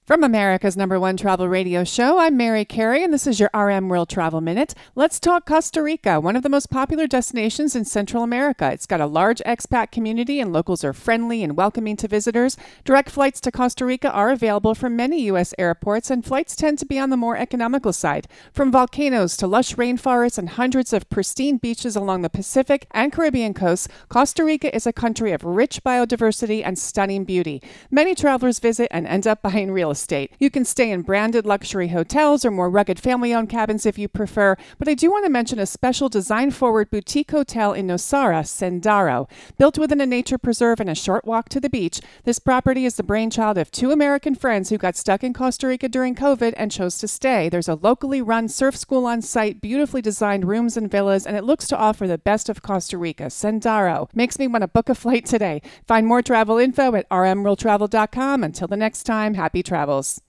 From America's #1 travel radio show, I'm Mary Carey, and this is your RM World Travel Minute. Let's talk Costa Rica, one of the most popular destinations in Central America. It's got a large expat community, and locals are friendly and welcoming to visitors. Direct flights to Costa Rica are available from many U.S. airports, and flights tend to be on the more economical side. From volcanoes to lush rainforests and hundreds of pristine beaches along the Pacific and Caribbean coasts, Costa Rica is a country of rich biodiversity and stunning beauty. Many travelers visit and end up buying real estate. You can stay in branded luxury hotels or more rugged family-owned cabins if you prefer, but I do want to mention a special design-forward boutique hotel in Nosara, Sendaro. Built within a nature preserve and a short walk to the beach, this property is the brainchild of two American friends who got stuck in Costa Rica during COVID and chose to stay. There's a locally run surf school on site, beautifully designed rooms and villas, and it looks to offer the best of Costa Rica. Sendaro makes me want to book a flight today. Find more travel info at rmworldtravel.com. Until the next time, happy travels.